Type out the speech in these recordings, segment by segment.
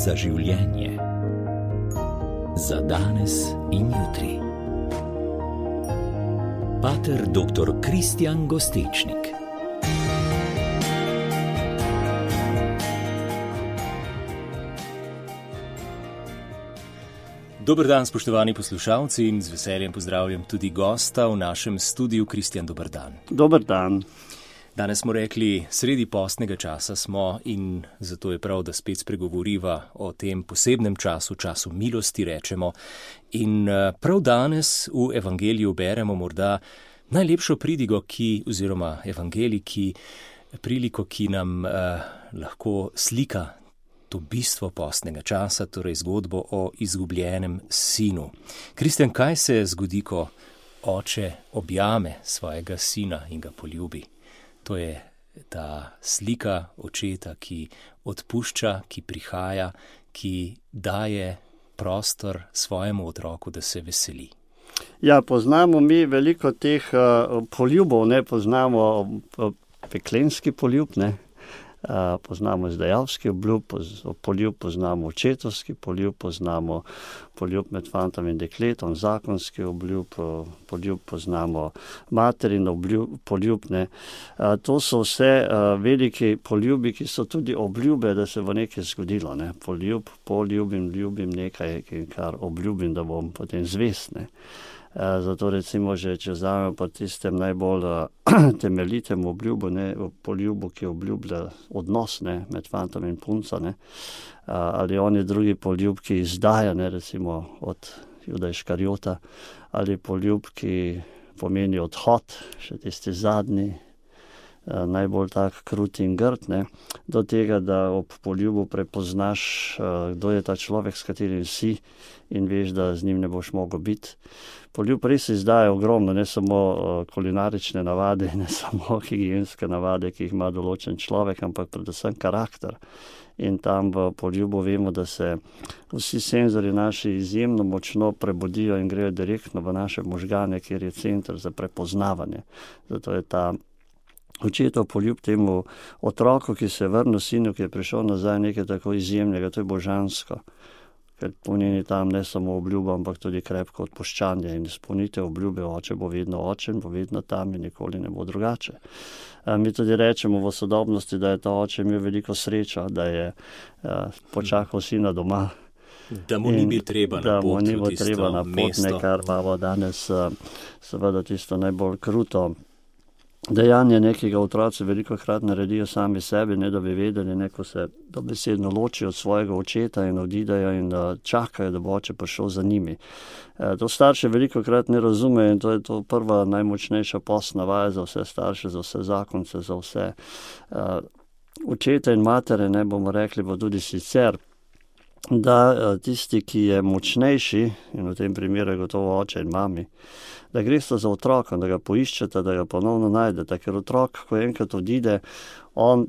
za življenje. Za danes in jutri. Pater dr. Kristjan Gostečnik. Dober dan, spoštovani poslušalci, in z veseljem pozdravljam tudi gosta v našem studiu. Kristjan, dober dan. Dober dan. Danes smo rekli, sredi postnega časa smo in zato je prav, da spet spregovoriva o tem posebnem času, času milosti rečemo. In prav danes v evangeliju beremo morda najlepšo pridigo, oziroma evangelij, priliko, ki nam lahko slika to bistvo postnega časa, torej zgodbo o izgubljenem sinu. Kristjan, kaj se zgodi, ko oče objame svojega sina in ga poljubi? To je ta slika očeta, ki odpušča, ki prihaja, ki daje prostor svojemu otroku, da se veseli. Ja, poznamo mi veliko teh poljubov, ne poznamo peklenski poljub, ne. Poznamo izdajalski poljub, poznamo očetovski poljub, poznamo poljub med fantom in dekletom, zakonski poljub, poznamo materin poljub, ne. To so vse veliki poljubi, ki so tudi obljube, da se bo nekaj zgodilo, ne. Poljubim, ljubim nekaj, kar obljubim, da bom potem zvest, ne. Zato recimo že, če vzamemo pa tistem najbolj temeljitem obljubu, ne, poljubu, ki obljublja odnos, ne, med fantom in punco, ne, ali on je drugi poljub, ki izdaja, ne, recimo od Juda Iškariota, ali poljub, ki pomeni odhod, še tisti zadnji, najbolj tak krut in grd, ne, do tega, da ob poljubu prepoznaš, kdo je ta človek, s katerim si, in veš, da z njim ne boš mogel biti. Poljub res izdaja ogromno, ne samo kulinarične navade, ne samo higienske navade, ki jih ima določen človek, ampak predvsem karakter. In tam v poljubu vemo, da se vsi senzori naši izjemno močno prebudijo in grejo direktno v naše možgane, kjer je center za prepoznavanje. Zato je ta očetov poljub temu otroku, ki se je vrnil, sinu, ki je prišel nazaj, nekaj tako izjemnega, to je božansko. Ker pomeni tam ne samo obljubo, ampak tudi krepko odpuščanje in izpolnitev obljube. Oče bo vedno oče, bo vedno tam in nikoli ne bo drugače. Mi tudi rečemo v sodobnosti, da je ta oče imel veliko srečo, da je počakal sina doma. Da mu ni bilo treba na pot v tisto mesto. Kar imamo danes seveda tisto najbolj kruto dejanje nekega. Otroci velikokrat naredijo sami sebi, ne da bi vedeli, ne, ko se dobesedno ločijo od svojega očeta in odidejo in čakajo, da bo oče prišel za njimi. To starše velikokrat ne razumejo in to je to prva najmočnejša postna vaja za vse starše, za vse zakonce, za vse očete in matere, ne bomo rekli, bo tudi sicer, da tisti, ki je močnejši, in v tem primeru je gotovo oče in mami, da gresta za otrokom, da ga poiščeta, da ga ponovno najdeta, ker otrok, ko enkrat odide, on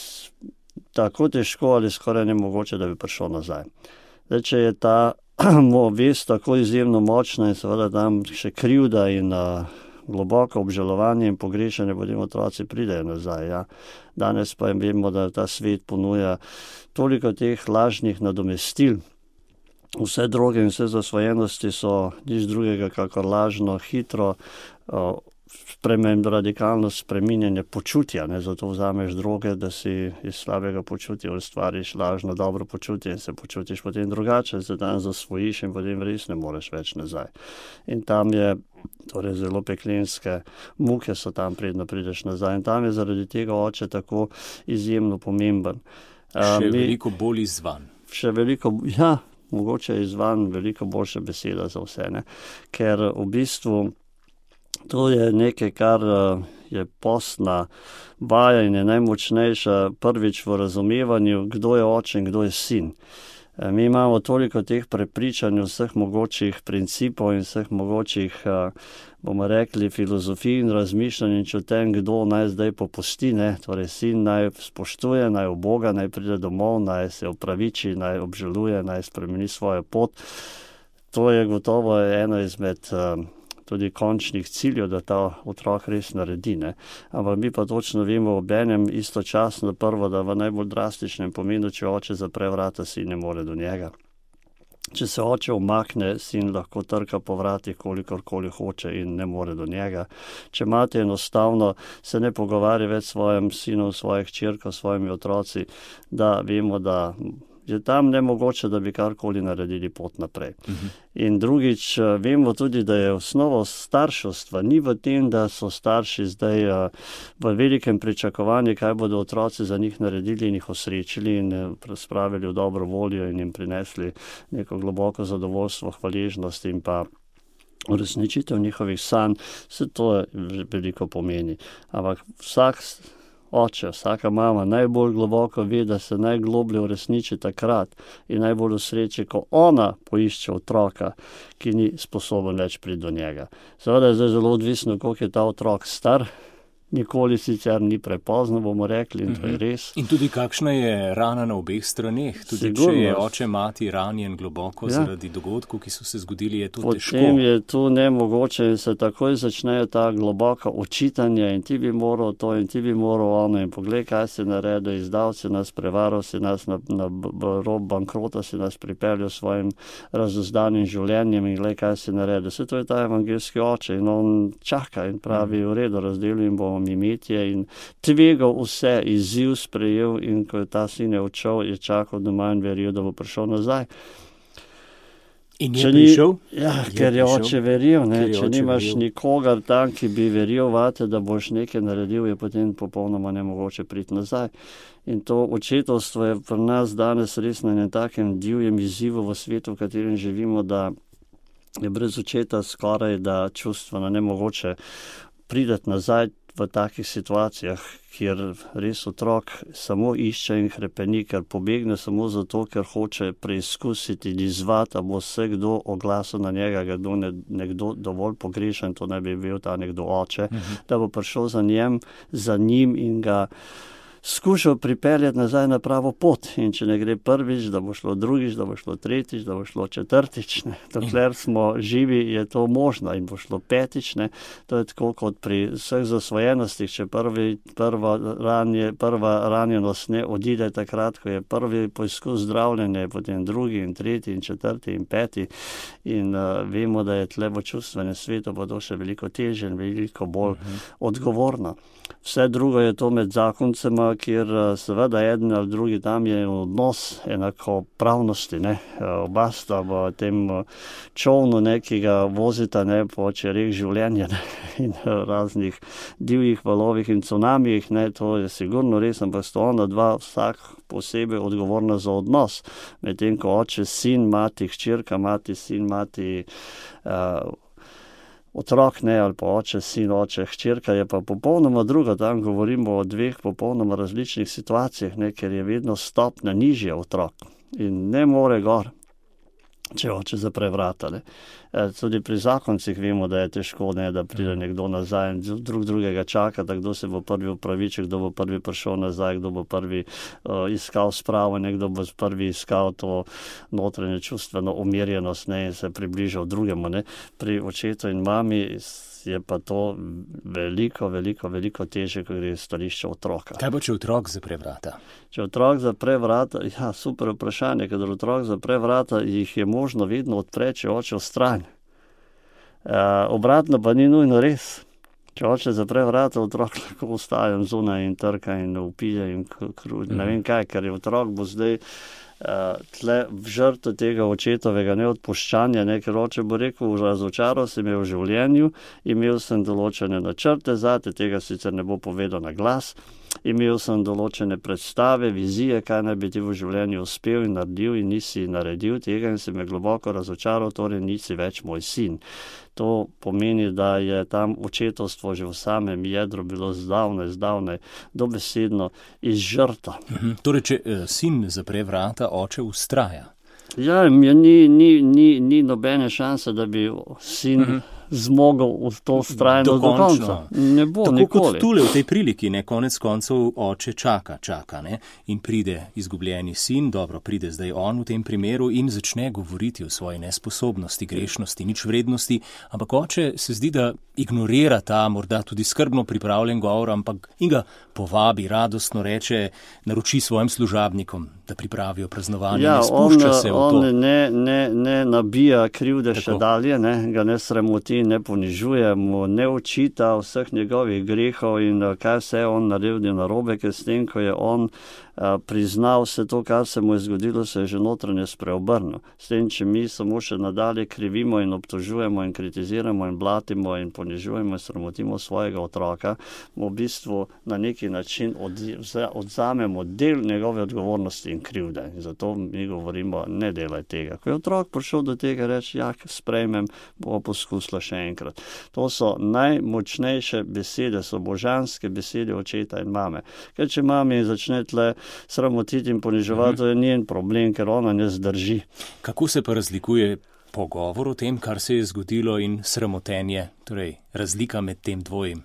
tako težko ali skoraj nemogoče, da bi prišel nazaj. Zdaj, če je ta vest tako izjemno močna in seveda tam še krivda in globoko obžalovanje in pogrešanje, potem otroci pridejo nazaj. Ja. Danes pa vemo, da ta svet ponuja toliko teh lažnih nadomestil. Vse droge in vse zasvojenosti so nič drugega, kakor lažno, hitro, radikalno spreminjanje počutja. Ne? Zato vzameš droge, da si iz slabega počutja ustvariš lažno dobro počutje in se počutiš potem drugače, se tam zasvojiš in potem res ne moreš več nazaj. In tam je, torej zelo peklenske muke so tam, predno prideš nazaj. In tam je zaradi tega oče tako izjemno pomemben. Veliko bolj izzvan. Ja, mogoče je izvan veliko boljša beseda za vse, ne? Ker v bistvu to je nekaj, kar je postna vaja in je najmočnejša prvič v razumevanju, kdo je oče in kdo je sin. Mi imamo toliko teh prepričanj, vseh mogočih principov in vseh mogočih, bomo rekli, filozofij in razmišljanj o tem, kdo naj zdaj popusti, ne? Torej sin naj spoštuje, naj uboga, naj pride domov, naj se opraviči, naj obžaluje, naj spremeni svojo pot. To je gotovo eno izmed tudi končnih ciljev, da ta otrok res naredi, ne. Ampak mi pa točno vemo obenem istočasno prvo, da v najbolj drastičnem pomenu, če oče zapre vrata, sin ne more do njega. Če se oče umakne, sin lahko trka po vratih, kolikorkoli hoče in ne more do njega. Če mati enostavno se ne pogovarja več s svojim sinom, svojih hčerko, svojimi otroci, da vemo, da je tam nemogoče, da bi karkoli naredili pot naprej. In drugič, vemo tudi, da je osnova starševstva ni v tem, da so starši zdaj v velikem pričakovanju, kaj bodo otroci za njih naredili in jih osrečili in spravili v dobro voljo in jim prinesli neko globoko zadovoljstvo, hvaležnost in pa uresničitev njihovih sanj. Vse to veliko pomeni. Ampak vsak oče, vsaka mama najbolj globoko ve, da se najgloblje uresniči takrat in najbolj v sreči, ko ona poišče otroka, ki ni sposoben več priti do njega. Seveda je zdaj zelo odvisno, koliko je ta otrok star. Nikoli sicer ni prepozno, bomo rekli, in to je res. In tudi kakšna je rana na obeh straneh. Tudi sigurno, če je oče mati ranjen globoko zaradi dogodkov, ki so se zgodili, je to težko. Potem je to nemogoče in se takoj začnejo ta globoka očitanja in ti bi moral to in ti bi moral ono in poglej, kaj si naredil, izdal si nas, prevaral si nas na rob bankrota, si nas pripeljal svojim razuzdanim življenjem in glej, kaj si naredil. Vse to je ta evangelski oče in on čaka in pravi v redu, razdelil in bomo imetje in tvegal vse, izziv sprejel in ko je ta sin odšel, je čakal doma in verjel, da bo prišel nazaj. In je prišel? Ja, ker je oče verjel, ne. Če nimaš nikogar tam, ki bi verjel vate, da boš nekaj naredil, je potem popolnoma nemogoče priti nazaj. In to očetovstvo je pri nas danes res na enem takem divjem izzivu v svetu, v katerem živimo, da je brez očeta skoraj da čustveno nemogoče prideti nazaj v takih situacijah, kjer res otrok samo išče in hrepeni, ker pobegne samo zato, ker hoče preizkusiti in izzvati, da bo se kdo oglasil na njega, kdo nekdo dovolj pogrešen, to ne bi bil ta nekdo oče, da bo prišel za njim in ga skušal pripeljati nazaj na pravo pot. In če ne gre prvič, da bo šlo drugič, da bo šlo tretjič, da bo šlo četrtič, ne. Dokler smo živi, je to možno in bo šlo petič, ne. To je tako kot pri vseh zasvojenostih, če prva ranjenost ne odide takrat, ko je prvi poizkus zdravljenja, potem drugi in tretji in četrti in peti. In vemo, da je tle v čustvenem svetu pa to še veliko težje in veliko bolj odgovorno. Vse drugo je to med zakoncema, kjer seveda eden ali drugi tam je odnos enakopravnosti, ne. Oba sta v tem čolnu, ki ga vozita, ne, po čereh življenja, ne, in raznih divjih valovih in cunamijih, ne, to je sigurno res, ampak sta ona dva vsak posebej odgovorna za odnos. Medtem ko oče, sin, mati, hčerka, mati, sin, mati, otrok, ne, ali pa oče, sin, oče, hčerka je pa popolnoma druga. Tam govorimo o dveh popolnoma različnih situacijah, ne, ker je vedno stopnja nižja otrok in ne more gor, če oče zapre vrata, ne. Tudi pri zakoncih vemo, da je težko, ne, da pride nekdo nazaj in drugega čaka, da kdo se bo prvi opravičil, kdo bo prvi prišel nazaj, kdo bo prvi iskal spravo, nekdo bo prvi iskal to notranje čustveno umirjenost, ne, in se približal drugemu, ne. Pri očetu in mami je pa to veliko težje, ko gre stališče otroka. Kaj bo, če otrok zapre vrata? Če otrok zapre vrata, ja, super vprašanje, ker otrok zapre vrata, jih je možno vedno odpreti, če oče vstran. Obratno pa ni nujno res. Če oče zapre vrata, otrok lahko ostaja zunaj in trka in vpije in ne vem kaj, ker je otrok bo zdaj tle v žrtvu tega očetovega neodpuščanja, ne, ker oče bo rekel, razočaral si me v življenju, imel sem določene načrte zate, tega sicer ne bo povedal na glas, imel sem določene predstave, vizije, kaj naj bi ti v življenju uspel in naredil in nisi naredil tega in si me globoko razočaral, torej nisi več moj sin. To pomeni, da je tam očetovstvo že v samem jedru bilo zdavnaj dobesedno izžrto. Torej, če sin zapre vrata, oče vztraja. Ja, ni nobene šanse, da bi sin zmogel v to vztrajnost do konca. Ne bo tako nikoli. Kot tule v tej priliki, ne, konec koncev oče čaka, ne, in pride izgubljeni sin, dobro, pride zdaj on v tem primeru in začne govoriti o svoji nesposobnosti, grešnosti, nič vrednosti, ampak oče se zdi, da ignorira ta morda tudi skrbno pripravljen govor, ampak in ga povabi, radostno reče, naroči svojim služabnikom, da pripravijo praznovanje, ne spušča se v to. On ne nabija krivde še dalje, ne, ga ne sramoti, ne ponižuje, mu ne očita vseh njegovih grehov in kaj vse on naredil narobe, ker s tem, ko je on priznal vse to, kar se mu je zgodilo, se je že notranje spreobrnil. S tem, če mi samo še nadalje krivimo in obtožujemo in kritiziramo in blatimo in ponižujemo in sramotimo svojega otroka, v bistvu na neki način odzamemo del njegove odgovornosti in krivde. In zato mi govorimo, ne delaj tega. Ko je otrok prišel do tega, reči, ja, sprejmem, bo poskusila še enkrat. To so najmočnejše besede, so božanske besede očeta in mame. Ker če mami začne tle sramotiti in poniževati, to je njen problem, ker ona ne zdrži. Kako se pa razlikuje pogovor o tem, kar se je zgodilo, in sramotenje, torej razlika med tem dvojim?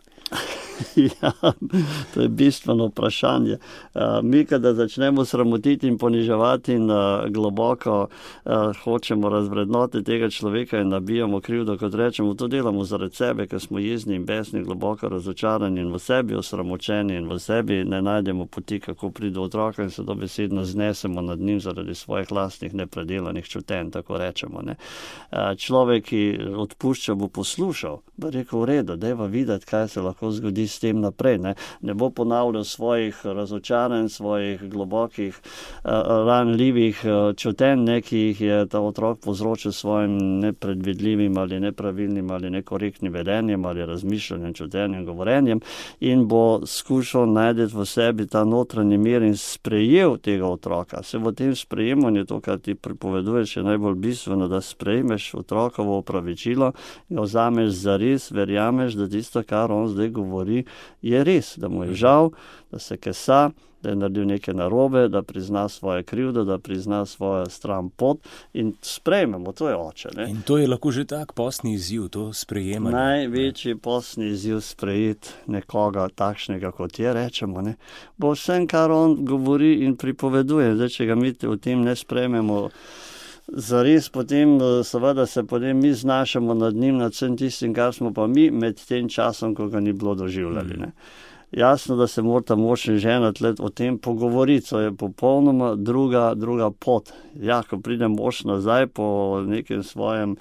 Ja, to je bistveno vprašanje. Mi, kada začnemo sramotiti in poniževati in globoko hočemo razvrednoti tega človeka in nabijamo krivdo, kot rečemo, to delamo zaradi sebe, ker smo jezni in besni, globoko razočarani in v sebi osramočeni in v sebi ne najdemo poti, kako pride otroka in se dobesedno znesemo nad njim zaradi svojih lastnih nepredelanih čutenj, tako rečemo. Ne. Človek, ki odpušča, bo poslušal, bo rekel, v redu, dajva videti, kaj se lahko zgodi s tem naprej. Ne bo ponavljal svojih razočaranj, svojih globokih, ranljivih čutenj, ki jih je ta otrok povzročil svojim nepredvidljivim ali nepravilnim ali nekorektnim vedenjem ali razmišljanjem, čutenjem, govorenjem in bo skušal najti v sebi ta notranji mir in sprejel tega otroka. Se v tem sprejemanju, to, kar ti pripoveduješ, je najbolj bistveno, da sprejmeš otrokovo opravičilo, ga vzameš za res, verjameš, da tisto, kar on zdaj govori, je res, da mu je žal, da se kesa, da je naredil nekaj narobe, da prizna svoje krivdo, da prizna svojo stran pot in sprejmemo, to je oče. Ne? In to je lahko že tak postni izziv, to sprejemanje. Največji postni izziv sprejeti nekoga takšnega, kot je, rečemo, ne? Bo vsem, kar on govori in pripoveduje. Zdaj, če ga mi v tem ne sprejmemo, zares potem, seveda se potem mi znašamo nad njim, nad vsem tistim, kar smo pa mi med tem časom, ko ga ni bilo doživljali. Ne. Jasno, da se morata mož in žena o tem pogovoriti, to je popolnoma druga pot. Ja, ko pride mož nazaj po nekem svojem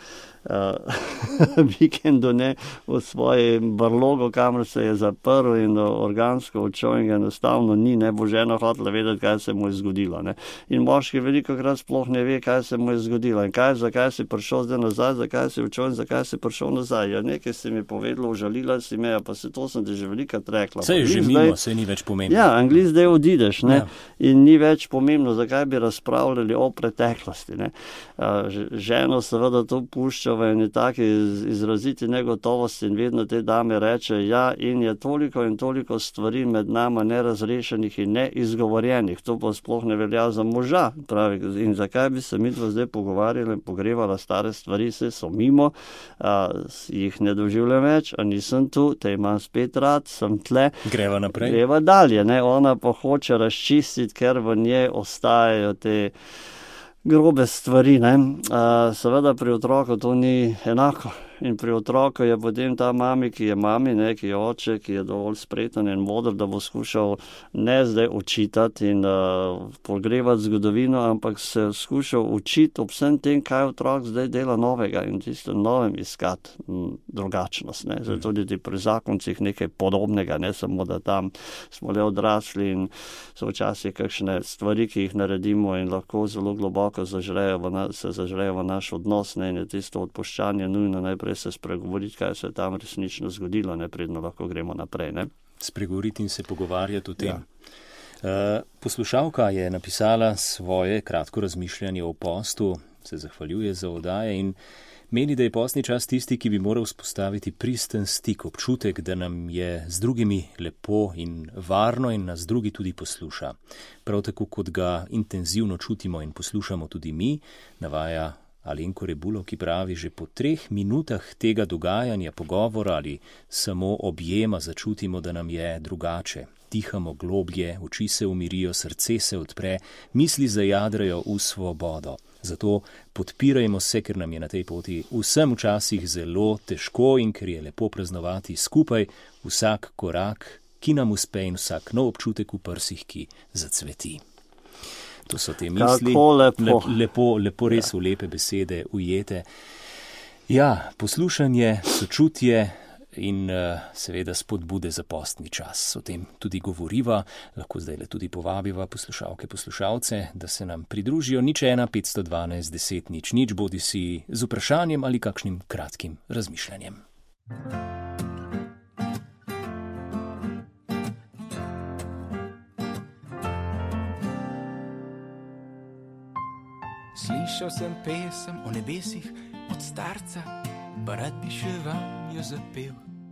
vikendu, ne, v svojem brlogu, kamor se je zaprl in organsko odšel in ga enostavno ni, ne bo žena hotela vedeti, kaj se mu je zgodilo. Ne. In moški velikokrat sploh ne ve, kaj se mu je zgodilo in zakaj si prišel zdaj nazaj, zakaj si odšel in zakaj si prišel nazaj. Ja, nekaj si mi povedala, užalila si me, pa se to sem ti že velikokrat rekla. Saj je že mimo, saj ni več pomembno. Ja, Angli zdaj odideš, ne, ja. In ni več pomembno, zakaj bi razpravljali o preteklosti. Ne. Ženo seveda to pušča v eni taki izraziti negotovosti in vedno te dame reče, ja, in je toliko in toliko stvari med nama nerazrešenih in neizgovorjenih. To pa sploh ne velja za moža, pravi. In zakaj bi se midva zdaj pogovarjali in pogrevala stare stvari, se so mimo, jih ne doživljam več, a nisem tu, te imam spet rad, sem tle. Greva naprej. Greva dalje, ne, ona pa hoče razčistiti, ker v njej ostajajo te grobe stvari, ne. Seveda pri otroku to ni enako. In pri otroku je potem ta mami, ki je mami, ne, ki je oče, ki je dovolj spreten in moder, da bo skušal ne zdaj učitati in pogrevati zgodovino, ampak se skušal učiti ob vsem tem, kaj otrok zdaj dela novega in tisto novem iskati drugačnost. Ne. Zdaj tudi pri zakoncih nekaj podobnega, ne samo, da tam smo le odrasli in so včasih kakšne stvari, ki jih naredimo in lahko zelo globoko zažrejo v naš odnos, ne, in je tisto odpuščanje nujno najprej se spregovoriti, kaj se je tam resnično zgodilo, ne, predno lahko gremo naprej. Ne. Spregovoriti in se pogovarjati o tem. Ja. Poslušalka je napisala svoje kratko razmišljanje o postu, se zahvaljuje za oddaje in meni, da je postni čas tisti, ki bi moral vzpostaviti pristen stik, občutek, da nam je z drugimi lepo in varno in nas drugi tudi posluša. Prav tako, kot ga intenzivno čutimo in poslušamo tudi mi, navaja Alenko Rebulo, ki pravi, že po 3 minutah tega dogajanja, pogovora ali samo objema začutimo, da nam je drugače. Dihamo globlje, oči se umirijo, srce se odpre, misli zajadrajo v svobodo. Zato podpirajmo se, ker nam je na tej poti vsem včasih zelo težko in ker je lepo praznovati skupaj vsak korak, ki nam uspe, in vsak nov občutek v prsih, ki zacveti. To so te misli, lepo res v lepe besede ujete. Ja, poslušanje, sočutje in seveda spodbude za postni čas. O tem tudi govoriva, lahko zdaj tudi povabiva poslušalke, poslušalce, da se nam pridružijo 01 512 10 00, bodi si z vprašanjem ali kakšnim kratkim razmišljanjem. Slišal sem pesem o nebesih od starca, pa rad bi še vam jo zapel.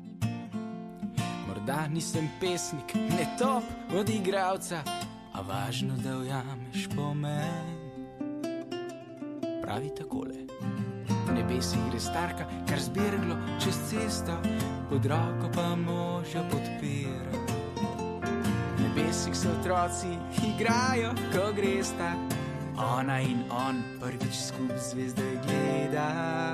Morda nisem pesnik, ne top od igralca, a važno, da ujameš pomen. Pravi takole: v nebesih gre starka, kar zberglo čez cesto, pod roko pa moža podpira. V nebesih so otroci, igrajo, ko gresta, ona in on prvič skup zvezde gleda.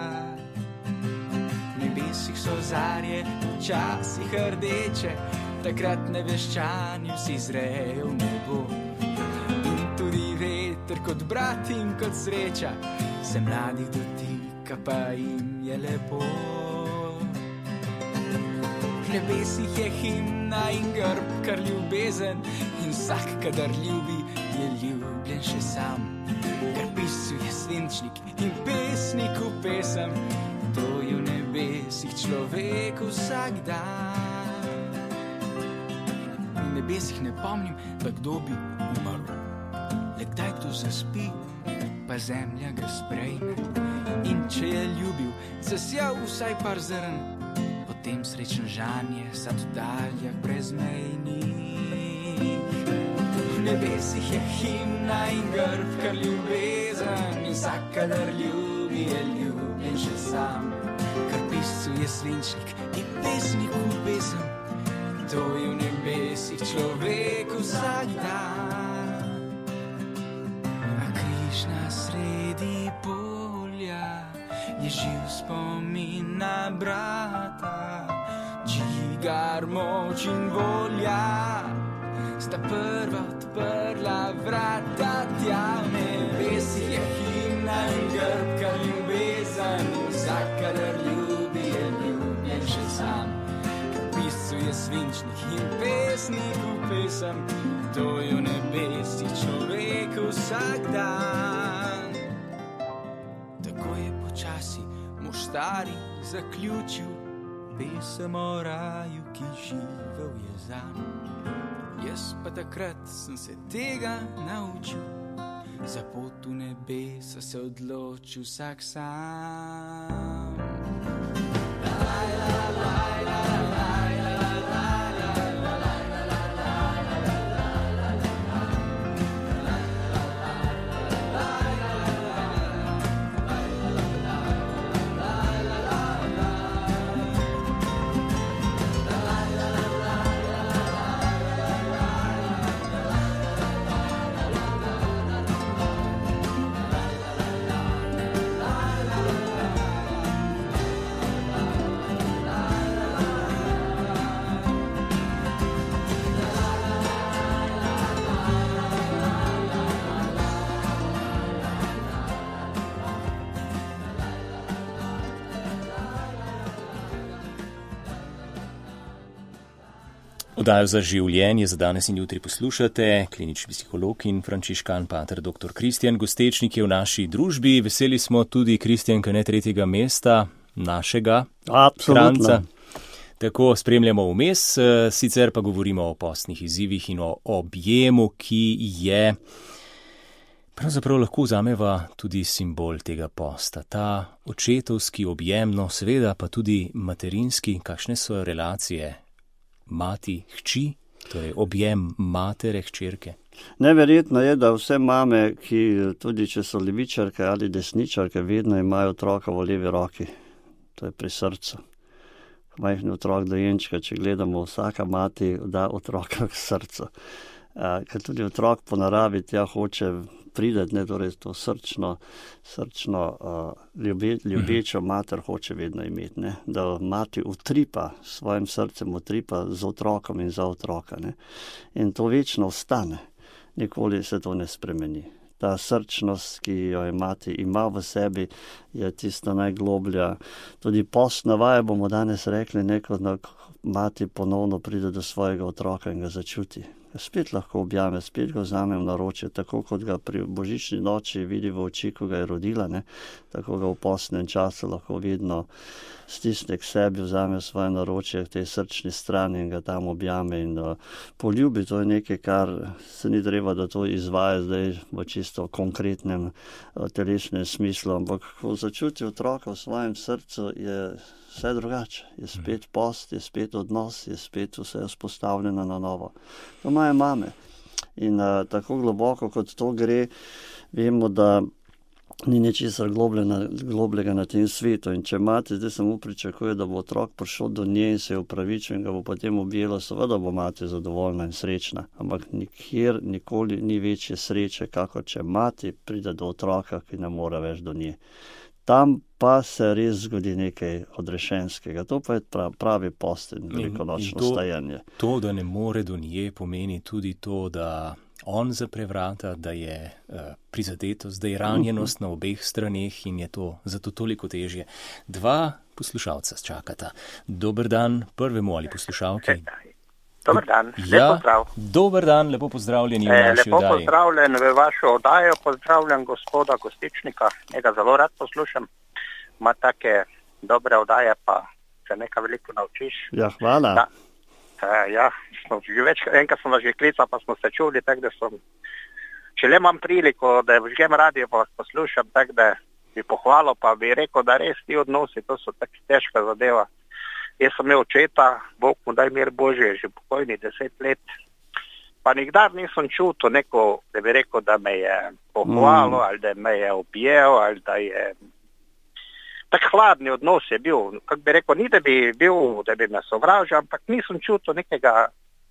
V nebesih so zarje, včasih rdeče, takrat nebeščani vsi zrejo v nebo. In tudi veter kot brat in kot sreča se mladih dotika, pa jim je lepo. V nebesih je himna in grb, kar ljubezen, in vsak, kadar ljubi, je ljubljen še sam. Kar pisuje svinčnik in pesniku pesem, to je v nebesih človek vsak dan. V nebesih ne pomnim, da kdo bi umrl, le kdaj kdo zaspi, pa zemlja ga sprejme. In če je ljubil, zasijal vsaj par zrn, potem srečen žanje sad v daljah brezmejnih. V nebesih je himna in grb, kar ljubezen, in vsak, kadar ljubi, je ljubljen še sam. Kar pisuje svinčnik in pesniku pesem, to je v nebesih človek vsak dan. A križ na sredi polja je živ spomin na brata, džigar, moč in volja sta prva odprla vrata tja. V nebesih je himna in grb, kar ljubezen, in vsak, kadar ljubi, je ljubljen še sam. Kar pisuje svinčnik in pesniku pesem, to je v nebesih človek vsak dan. Tako je počasi mož stari zaključil pesem o raju, ki živel je zanj. Jaz pa takrat sem se tega naučil, za pot v nebesa se odločil vsak sam. Oddajo za življenje za danes in jutri poslušate klinični psiholog in frančiškan pater dr. Kristjan Gostečnik je v naši družbi. Veseli smo tudi Kristjanka, ne 3. mesta našega Kranjca. Tako spremljamo vmes, sicer pa govorimo o postnih izzivih in o objemu, ki je pravzaprav lahko vzameva tudi simbol tega posta. Ta očetovski objem, no seveda pa tudi materinski, kakšne so relacije mati, hči, torej objem matere, hčerke. Neverjetno je, da vse mame, ki tudi če so levičarke ali desničarke, vedno imajo otroka v levi roki. To je pri srcu. Majhni otrok dojenčka, če gledamo, vsaka mati da otroka k srcu. Ker tudi otrok po naravi tja hoče prideti, ne, torej to srčno ljubečo mater hoče vedno imeti, ne, da mati utripa, svojim srcem utripa z otrokom in za otroka, ne. In to večno ostane. Nikoli se to ne spremeni. Ta srčnost, ki jo je mati ima v sebi, je tista najgloblja. Tudi post navaja, bomo danes rekli, neko mati ponovno pride do svojega otroka in ga začuti. Spet lahko objame, spet ga vzame v naročje, tako kot ga pri božični noči vidi v oči, ko ga je rodila, ne? Tako ga v postnem času lahko vedno stisne k sebi, vzame v svoje naročje k tej srčni strani in ga tam objame in poljubi. To je nekaj, kar se ni treba, da to izvaja zdaj v čisto konkretnem telesnem smislu, ampak ko začuti otroka v svojem srcu, je vse drugače. Je spet post, je spet odnos, je spet vse vzpostavljeno na novo. To imajo mame. In tako globoko, kot to gre, vemo, da ni ničesar globlega na tem svetu. In če mati zdaj samo pričakuje, da bo otrok prišel do nje in se je upravičil in ga bo potem objela, seveda bo mati zadovoljna in srečna. Ampak nikjer, nikoli ni večje sreče, kakor če mati pride do otroka, ki ne more več do nje. Tam pa se res zgodi nekaj odrešenskega. To pa je pravi post in velikonočno stajanje. To, da ne more do nje, pomeni tudi to, da on zapre vrata, da je prizadetost, da je ranjenost na obeh straneh in je to zato toliko težje. Dva poslušalca čakata. Dober dan prvemu ali poslušalki. Dober dan, lepo pozdrav. Dober dan, lepo pozdravljeni v naši lepo oddaji. Lepo pozdravljen v vašo oddajo, pozdravljam gospoda Gostičnika, njega zelo rad poslušam. Ima take dobre oddaje, pa se nekaj veliko naučiš. Ja, hvala. Ja, enkrat sem vas že klical, pa smo se čuli, tako da sem, če le imam priliko, da vžgem radio, pa vas poslušam, tako da bi pohvalil, pa bi rekel, da res ti odnosi, to so tako težka zadeva. Jaz sem imel očeta, Bog mu daj mir Božje, že pokojni 10 let, pa nikdar nisem čutil neko, da bi rekel, da me je pohvalil, ali da me je objel, ali da je tak hladni odnos je bil. Kako bi rekel, ni da bi bil, da bi me sovražil, ampak nisem čutil nekega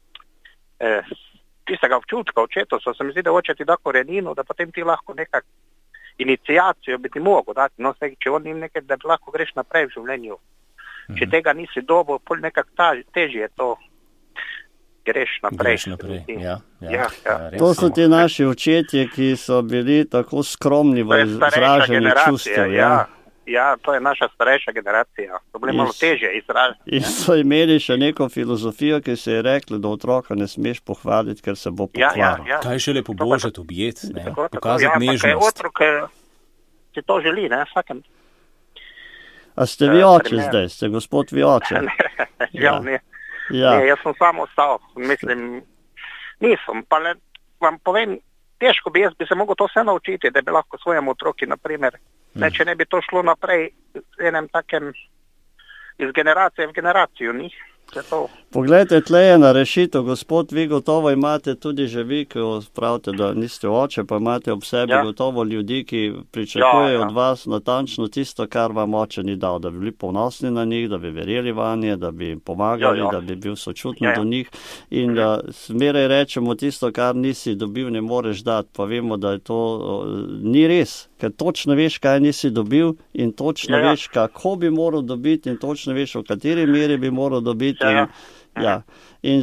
tistega občutka očetov, so se mi zdi, da oče ti da korenino, da potem ti lahko nekak iniciacijo bi ti mogel dati, no, če on ni nekaj, da lahko greš naprej v življenju. Če tega nisi dobil, pol nekako težje to greš naprej. Ja. To so ti naši očetje, ki so bili tako skromni v izražanju čustev. Ja, to je naša starejša generacija. To bili malo težje izražati. In so imeli še neko filozofijo, ki se je rekla, da otroka ne smeš pohvaliti, ker se bo pokvaril. Ja. Kaj šele pobožati, objeti, pokazati nežnost. Ja, otrok si to želi, ne, vsakem. A ste vi oče zdaj? Ste gospod vi oče? Ne, jaz sem samo ostal. Mislim, nisem. Pa vam povem, težko bi se mogel to vse naučiti, da bi lahko svojemu otroki, naprimer, če ne bi to šlo naprej enem takem iz generacije v generacijo, ni? Poglejte, tle je na rešitev, gospod, vi gotovo imate tudi že vi, ki pravite, da niste oče, pa imate ob sebi gotovo ljudi, ki pričakujejo od vas natančno tisto, kar vam oče ni dal, da bi bili ponosni na njih, da bi verjeli vanje, da bi pomagali, da bi bil sočutni do njih in da zmeraj rečemo tisto, kar nisi dobil, ne moreš dati, pa vemo, da je to ni res, ker točno veš, kaj nisi dobil in točno veš, kako bi moral dobiti in točno veš, v kateri meri bi moral dobiti. In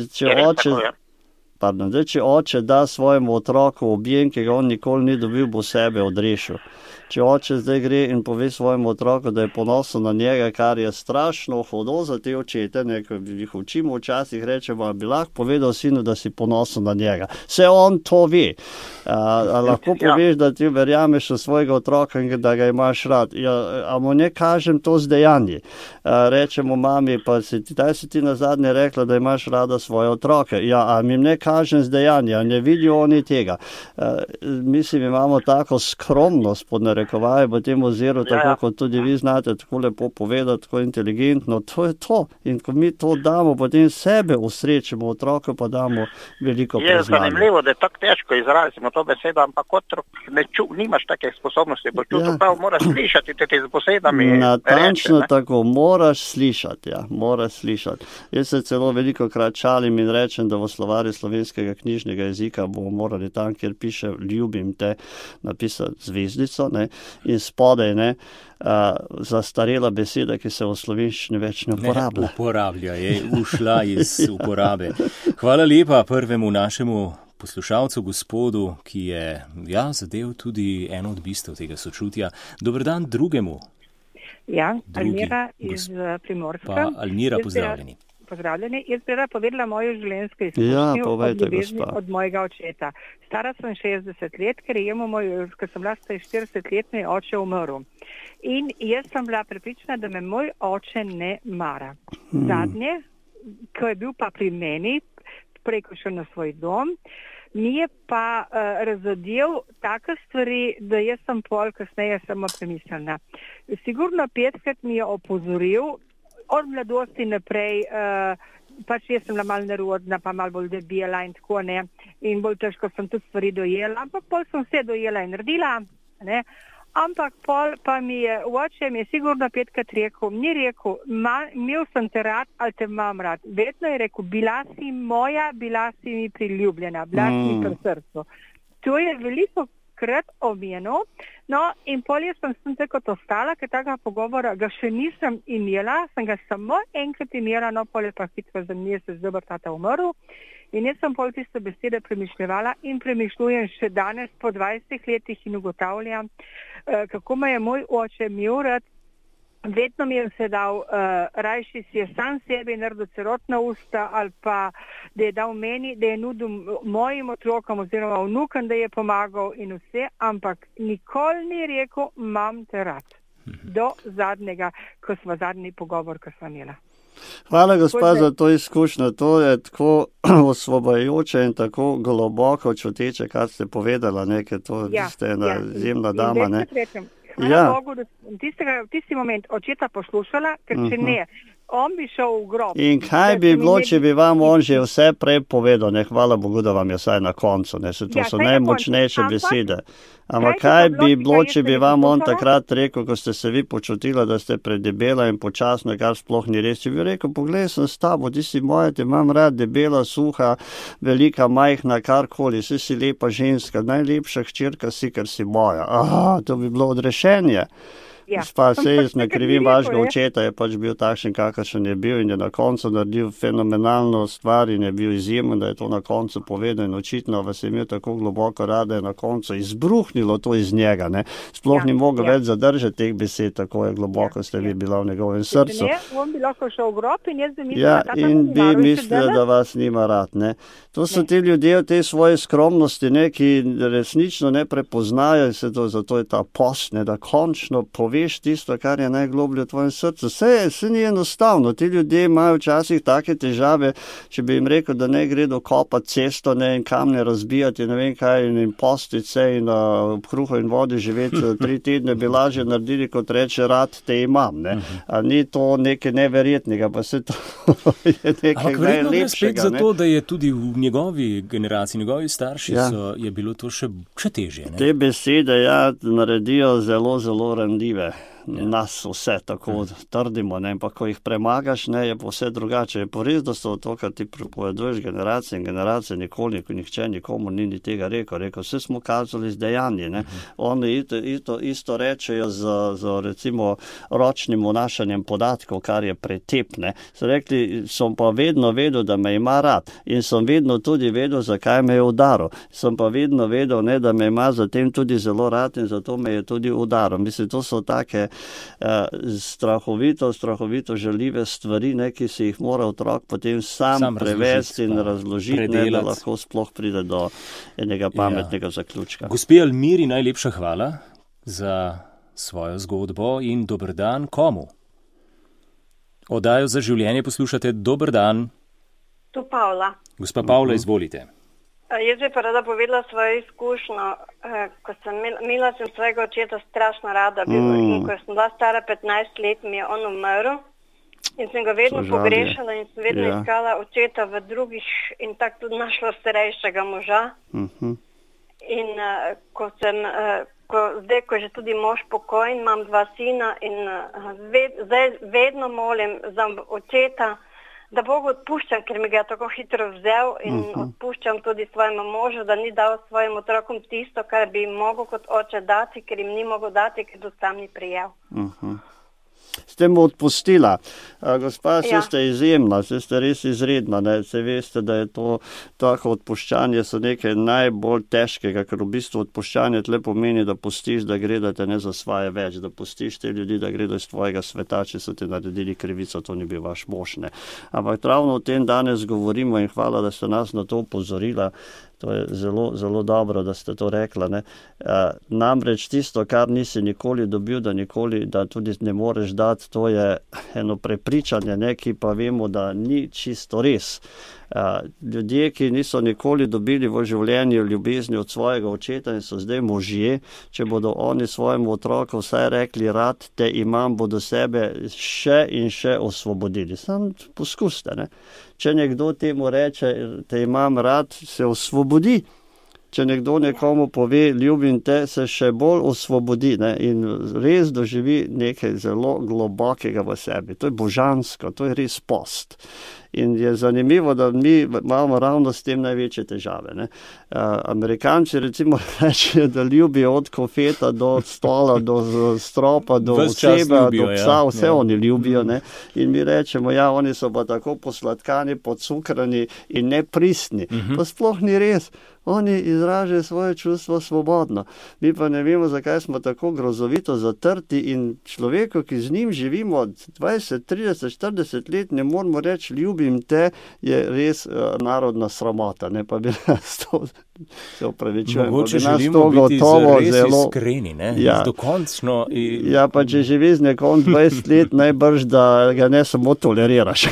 če oče da svojemu otroku objem, ki ga on nikoli ni dobil, bo sebe odrešil. Če oče zdaj gre in pove svojemu otroku, da je ponosen na njega, kar je strašno hudo za te očete, ko jih učimo včasih, rečemo, bi lahko povedal sinu, da si ponosen na njega. Vse on to ve. Lahko poveš, da ti verjameš v svojega otroka in da ga imaš rad. A mu ne kažem to z dejanji. Rečemo mami, pa si ti nazadnje rekla, da imaš rada svoje otroke. A mi ne kažem z dejanja, ne vidijo oni tega. Mislim, imamo tako skromnost pod narekovaje v tem oziru, tako kot tudi vi znate tako lepo povedati, tako inteligentno, to je to. In ko mi to damo, potem sebe usrečimo, otroku pa damo veliko priznanja. Je zanimljivo, da je tako težko izrazimo to besedo, ampak otrok nimaš take sposobnosti, bo čutil prav, moraš slišati te z besedami. Natančno tako, moraš slišati, moraš slišati. Jaz se celo veliko krat šalim in rečem, da v slovarju slovenskega knjižnega jezika bomo morali tam, kjer piše ljubim te, napisati zvezdico, ne, in spodaj, ne, zastarela beseda, ki se v slovenščini več ne uporablja. Ne uporablja, je ušla iz uporabe. Hvala lepa prvemu našemu poslušalcu, gospodu, ki je zadev tudi eno od bistev tega sočutja. Dober dan drugemu. Almira iz Primorska. Pa Almira, pozdravljeni. Pozdravljeni. Jaz bi rada povedala mojo življenjsko izkušnjo od mojega očeta. Stara sem 60 let, ker sem bila 40-letni oče umrl. In jaz sem bila prepričana, da me moj oče ne mara. Zadnje, ko je bil pa pri meni, preko šel na svoj dom, mi je pa razodel take stvari, da jaz sem pol kasneje samo premislila. Sigurno 5krat mi je opozoril, od mladosti naprej, pač jaz sem bila malo nerodna, pa malo bolj debela in tako, ne, in bolj težko sem tudi stvari dojela, ampak pol sem vse dojela in naredila, ne, ampak pol pa mi je, oče mi je sigurno 5krat rekel, ni rekel, imel sem te rad ali te imam rad, vedno je rekel, bila si moja, bila si mi priljubljena, bila si mi pri srcu. To je veliko krat omenil, no in pol jaz sem tako ostala, ker takega pogovora ga še nisem imela, sem ga samo enkrat imela, no pol je pa hitro za mesec dober tata umrl in jaz sem pol tiste besede premišljevala in premišljujem še danes po 20 letih in ugotavljam, kako me je moj oče imel rad. Vedno mi je se dal, rajši si je sam sebi naredil celotna usta ali pa da je dal meni, da je nudil mojim otrokom oziroma vnukom, da je pomagal in vse, ampak nikoli ni rekel, imam te rad. Do zadnjega, ko smo zadnji pogovor, ko smo imela. Hvala, gospa, za to izkušnjo. To je tako osvobajajoče in tako globoko čuteče, kar ste povedala, ker to ste ena izjemna dama. Ne? Hvala Bogu, da sem tisti moment očeta poslušala, ker če ne, on bi šel v grob. In kaj bi bilo, če bi vam on že vse prej povedal, ne, hvala Bogu, da vam je vsaj na koncu, ne, to so najmočnejše besede. Ampak kaj bi bilo, če bi vam on takrat rekel, ko ste se vi počutila, da ste predebela in počasna, kar sploh ni res, če bi rekel, poglej, sem s tabo, ti si moja, te imam rad, debela, suha, velika, majhna, karkoli, si lepa ženska, najlepša hčerka si, ker si moja. To bi bilo odrešenje. Pa se jaz ne krivim vašega očeta, je pač bil takšen, kakršen je bil in je na koncu naredil fenomenalno stvar in je bil izjemen, da je to na koncu povedal in očitno vas je imel tako globoko rad, da je na koncu izbruhnilo to iz njega. Ne? Sploh ni mogel več zadržati teh besed, tako je globoko ste vi bila v njegovem srcu. On bi lahko šel v grob in jaz bi mislila, in bi mislila, da vas nima rad. Ne? To so ti ljudje v tej svoje skromnosti, ne, ki resnično ne prepoznajo se to, zato je ta post, ne, da končno veš tisto, kar je najgloblje v tvojem srcu. Vse ni enostavno. Ti ljudje imajo včasih take težave, če bi jim rekel, da ne gre dokopati cesto, ne, in kamne razbijati, ne vem kaj, in postiti se in ob kruhu in vodi živeti 3 tedne, bi lažje naredili, kot reče, rad te imam. Ne. A ni to nekaj neverjetnega, pa se to je nekaj najlepšega. Ampak verjetno gre spet za to, da je tudi v njegovi generaciji, njegovi starši je bilo to še težje. Ne? Te besede naredijo zelo, zelo ranljive. Nas vse tako trdimo, ne, pa ko jih premagaš, ne, je pa vse drugače. Je pa res, da so to, kar ti pripoveduješ generacije in generacije, nikoli, nihče nikomu ni tega rekel, vse smo kazali z dejanji, ne. Oni isto rečejo z recimo ročnim vnašanjem podatkov, kar je pretep, ne. So rekli, sem pa vedno vedel, da me ima rad in sem vedno tudi vedel, zakaj me je udaril. Sem pa vedno vedel, ne, da me ima zatem tudi zelo rad in zato me je tudi udaril. Mislim, to so take strahovito žaljive stvari, ne, ki si jih mora otrok potem sam prevesti in razložiti, ne, da lahko sploh pride do enega pametnega zaključka. Gospe Almiri, najlepša hvala za svojo zgodbo in dober dan komu? Oddajo Za življenje poslušate. Dober dan. Tu Pavla. Gospa Pavla, izvolite. Jaz bi pa rada povedala svojo izkušnjo, ko sem imela svojega očeta strašno rada in ko sem bila stara 15 let, mi je on umrl in sem ga vedno pogrešala in sem vedno iskala očeta v drugih in tako tudi našla starejšega moža. In zdaj, ko je že tudi mož pokojn, imam 2 sina in zdaj vedno molim za očeta, da Bogu odpuščam, ker mi ga je tako hitro vzel in odpuščam tudi svojemu možu, da ni dal svojim otrokom tisto, kar bi jim mogel kot oče dati, ker jim ni mogel dati, ker do tam ni prijel. Ste mu odpustila. Gospa, ste izjemna, ste res izredna. Se veste, da je to tako odpuščanje so nekaj najbolj težkega, ker v bistvu odpuščanje tle pomeni, da pustiš, da gre, da te ne zasvaja več, da pustiš te ljudi, da gredo iz tvojega sveta, če so ti naredili krivico, to ni bil vaš mož. Ampak ravno o tem danes govorimo in hvala, da ste nas na to upozorila. To je zelo, zelo dobro, da ste to rekla. Namreč tisto, kar nisi nikoli dobil, da tudi ne moreš dati, to je eno prepričanje, ki pa vemo, da ni čisto res. Ljudje, ki niso nikoli dobili v življenju ljubezni od svojega očeta in so zdaj možje, če bodo oni svojemu otroku vsaj rekli, rad te imam, bodo sebe še in še osvobodili. Sam poskuste, Če nekdo temu reče, te imam rad, se osvobodi. Če nekdo nekomu pove, ljubim te, se še bolj osvobodi in res doživi nekaj zelo globokega v sebi. To je božansko, to je res post. In je zanimivo, da mi imamo ravno s tem največje težave. Amerikanci recimo rečejo, da ljubijo od kofeta do stola, do stropa, do oseba, do psa, vse oni ljubijo. In mi rečemo, oni so pa tako posladkani, podcukrani in nepristni. Pa sploh ni res. Oni izražajo svoje čustvo svobodno. Mi pa ne vemo, zakaj smo tako grozovito zatrti in človeku, ki z njim živimo 20, 30, 40 let, ne moramo reči, ljubim te, je res narodna sramota. Pa bi nas to, se opravičujem, mogoče želimo biti res iskreni, dokončno. Pa če živi z nekom 20 let, najbrž, da ga ne samo toleriraš.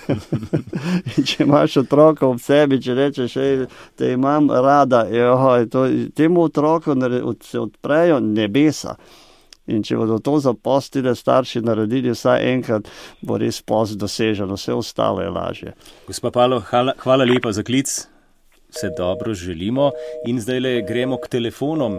In če imaš otroka ob sebi, če rečeš, te imam rada, temu otroku se odprejo nebesa. In če bodo to zapostile starši naredili vsaj enkrat, bo res post doseženo, vse ostalo je lažje. Gospa Pavla, hvala lepa za klic, vse dobro želimo in zdajle gremo k telefonom,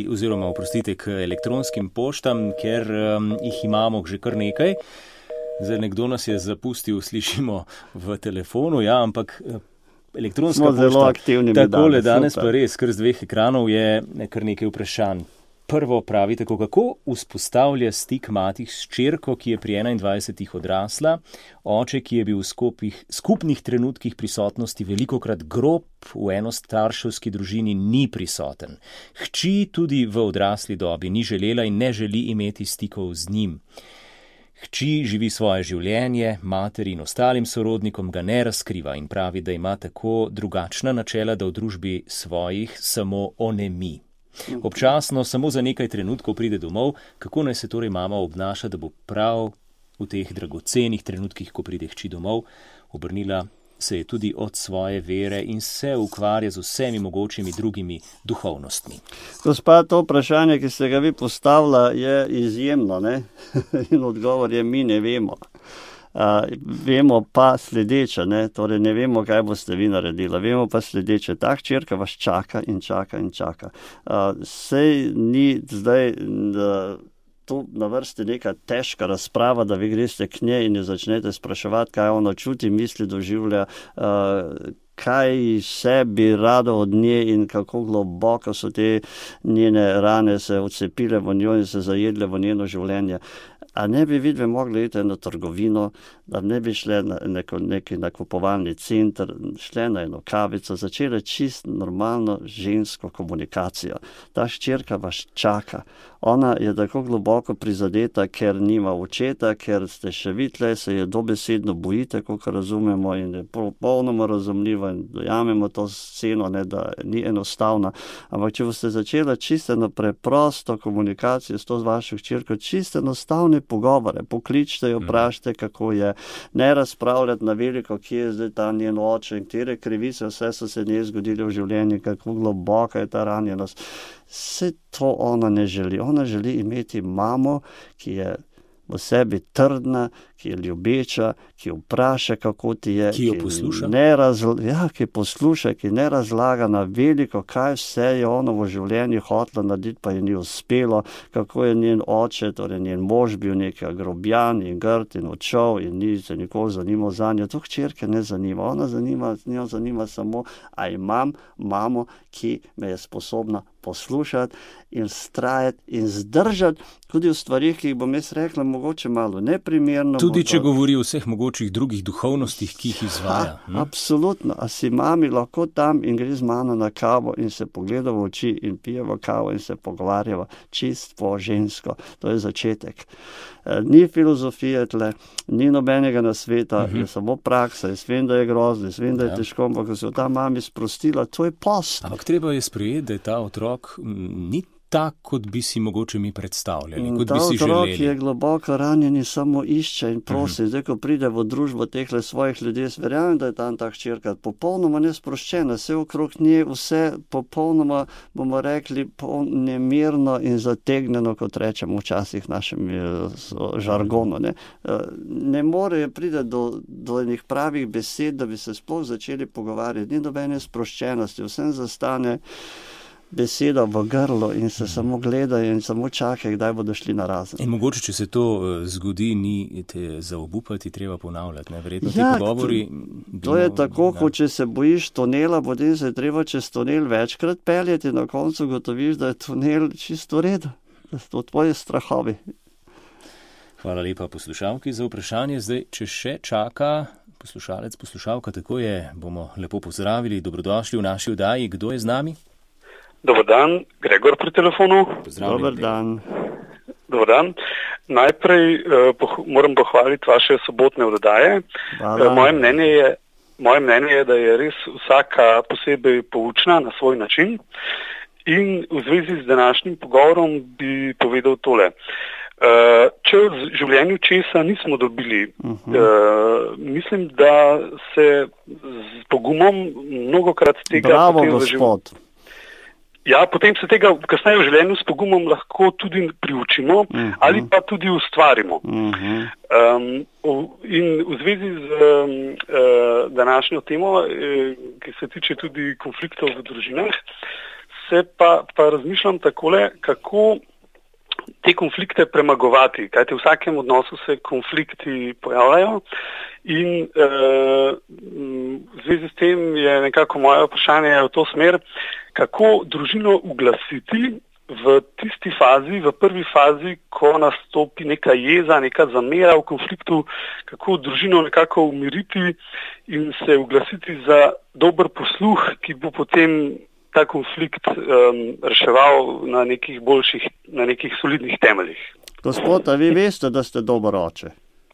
k elektronskim poštam, ker jih imamo že kar nekaj. Zdaj nekdo nas je zapustil, slišimo v telefonu, ampak elektronska pošta, takole danes pa res, kar z 2 ekranov je kar nekaj vprašanj. Prvo pravite, kako vzpostavlja stik mati s hčerko, ki je pri 21 odrasla, oče, ki je bil v skupnih trenutkih prisotnosti velikokrat grob, v enostarševski družini ni prisoten. Hči tudi v odrasli dobi ni želela in ne želi imeti stikov z njim. Hči živi svoje življenje, materi in ostalim sorodnikom ga ne razkriva in pravi, da ima tako drugačna načela, da v družbi svojih samo onemi. Občasno samo za nekaj trenutkov pride domov, kako naj se torej mama obnaša, da bo prav v teh dragocenih trenutkih, ko pride hči domov, obrnila se je tudi od svoje vere in se ukvarja z vsemi mogočimi drugimi duhovnostmi. Gospa, to vprašanje, ki ste ga vi postavila, je izjemno, in odgovor je, mi ne vemo. Vemo pa sledeče, torej ne vemo, kaj boste vi naredila. Vemo pa sledeče, ta hčerka vas čaka in čaka in čaka. Sej ni zdaj tu na vrsti neka težka razprava, da vi greste k njej in jo začnete spraševati, kaj ona čuti, misli, doživlja, kaj se bi rado od nje in kako globoko so te njene rane se odcepile v njo in se zajedle v njeno življenje. A ne bi vidve mogli iti na trgovino, da ne bi šle na neki nakupovalni center, šle na eno kavico, začele čisto normalno žensko komunikacijo. Ta hčerka vas čaka. Ona je tako globoko prizadeta, ker nima očeta, ker ste še vidle, se je dobesedno bojite, kot razumemo, in je popolnoma razumljiva in dojamemo to sceno, da ni enostavna. Ampak če boste začela čisto preprosto komunikacijo s to vašo hčerko, čisto enostavne pogovore, pokličite jo, vprašajte, kako je, ne razpravljati na veliko, kje je zdaj ta njen oče in katere krivice, vse so se njej zgodile v življenju, kako globoka je ta ranjenost. Vse to ona ne želi. Ona želi imeti mamo, ki je v sebi trdna, ki je ljubeča, ki vpraša, kako ti je. Ki jo posluša. Ki posluša, ki ne razlaga na veliko, kaj vse je ona v življenju hotela narediti, pa je ni uspelo, kako je njen oče, torej njen mož bil nekaj grobjan in grd in odšel in ni se nikoli zanimal za njo. To hčerke ne zanima. Njo zanima samo, a imam mamo, ki me je sposobna poslušati in vztrajati in zdržati tudi v stvarih, ki jih bom jaz rekla, mogoče malo neprimerno. Tudi če govori o vseh mogočih drugih duhovnostih, ki jih izvaja. Absolutno. A si mami lahko tam in gre z mano na kavo in se pogleda v oči in pijeva kavo in se pogovarjava čist po žensko. To je začetek. Ni filozofije tle, ni nobenega nasveta, je samo praksa. Jaz vem, da je grozno, jaz vem, da je težko, ampak ko se je ta mami sprostila, to je post. Ampak treba je sprejeti, da je ta otrok ni tak, kot bi si mogoče mi predstavljali, kot bi si želeli. Ta otrok je globoko ranjen in samo išče in prosi. Zdaj, ko pride v družbo tehle svojih ljudi, verjamem, da je tam ta hčerka popolnoma nesproščena, vse okrog nje, vse popolnoma, bomo rekli, nemirno in zategnjeno, kot rečemo včasih v našem žargonu. Ne more pride do enih pravih besed, da bi se sploh začeli pogovarjati. Ni nobene sproščenosti, vsem zastane beseda v grlu in se samo gledajo in samo čakajo, kdaj bodo šli na razen. In mogoče, če se to zgodi, ni te zaobupati, treba ponavljati, ne? Verjetno ti pogovori... To je tako, kot če se bojiš tunela, potem se je treba čez tunel večkrat peljati in na koncu gotoviš, da je tunel čisto v redu. To tvoje strahovi. Hvala lepa poslušalki za vprašanje. Zdaj, če še čaka poslušalec, poslušalka, tako je, bomo lepo pozdravili. Dobrodošli v naši oddaji. Kdo je z nami? Dobar dan, Gregor pri telefonu. Dobar dan. Dobar dan. Najprej moram pohvaliti vaše sobotne oddaje. Moje mnenje je, da je res vsaka posebej poučna na svoj način. In v zvezi z današnjim pogovorom bi povedal tole. Če v življenju česa nismo dobili, mislim, da se z pogumom mnogokrat tega... Bravo, gospod. Ja, potem se tega kasneje v življenju s pogumom lahko tudi priučimo ali pa tudi ustvarimo. In v zvezi z današnjo temo, ki se tiče tudi konfliktov v družinah, se pa razmišljam takole, kako te konflikte premagovati, kajte v vsakem odnosu se konflikti pojavljajo in v zvezi s tem je nekako moje vprašanje v to smer, kako družino uglasiti v tisti fazi, v prvi fazi, ko nastopi neka jeza, neka zamera v konfliktu, kako družino nekako umiriti in se uglasiti za dober posluh, ki bo potem ta konflikt reševal na nekih boljših, na nekih solidnih temeljih. Gospod, a vi veste, da ste dober oče?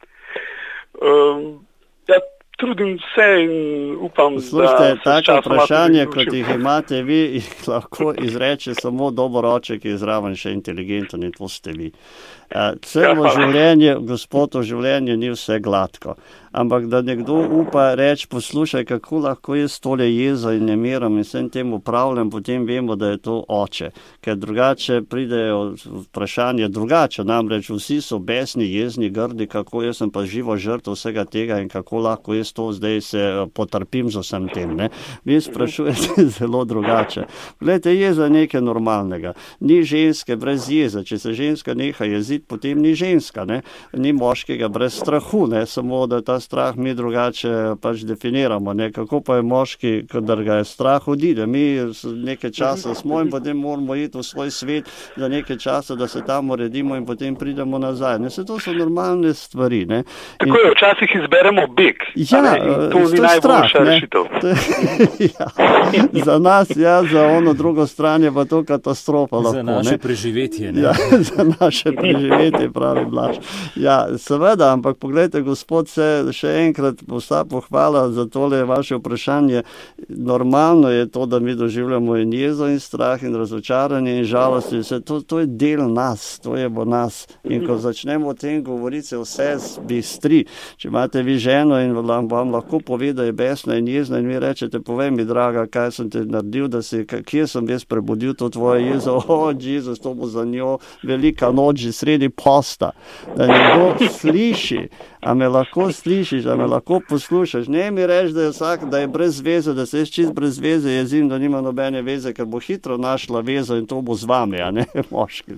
Ja, trudim se in upam, da tako vprašanje, kot jih imate vi, jih lahko izreče samo dober oče, ki je zraven še inteligenten in to ste vi. Celo življenje, gospod, v življenju ni vse gladko. Ampak da nekdo upa reči, poslušaj, kako lahko jaz tole jezo in nemirom in vsem tem upravljam, potem vemo, da je to oče. Ker drugače pridejo vprašanje drugače, namreč vsi so besni, jezni, grdi, kako jaz sem pa živo žrtev vsega tega in kako lahko jaz to zdaj se potrpim z vsem tem. Ne? Vi sprašujete zelo drugače. Glejte, jeza je nekaj normalnega. Ni ženske brez jeza. Če se ženska neha jeziti, potem ni ženska. Ne? Ni moškega brez strahu, ne? Samo da ta strah mi drugače pač definiramo. Ne? Kako pa je moški, kadar ga je strah, odide. Mi nekaj časa smo in potem moramo iti v svoj svet za nekaj časa, da se tam uredimo in potem pridemo nazaj. Ne? Se to so normalne stvari. Ne? Tako je, včasih izberemo beg. Ja, to ni najboljša rešitev. Ja, za nas, ja, za ono drugo stran je pa to katastrofa. Za naše preživetje. Ne? Ja, za naše preživetje, pravi Blaž. Ja, seveda, ampak pogledajte, gospod, se še enkrat vsa pohvala za tole vaše vprašanje. Normalno je to, da mi doživljamo in jezo in strah in razočaranje in žalost. To je del nas, to je v nas. In ko začnemo o tem govoriti, se vse bistri. Če imate vi ženo in vam lahko pove, da je besna in jezna in vi rečete, povej mi, draga, kaj sem te naredil, kje sem jaz prebudil to tvoje jezo, Jezus, to bo za njo velika noč že sredi posta. Da nekdo sliši, a me lahko slišiš, a me lahko poslušaš. Ne mi reči, da je brez veze, da se jaz čist brez veze jezim, da nima nobene veze, ker bo hitro našla vezo in to bo z vami, a ne moški.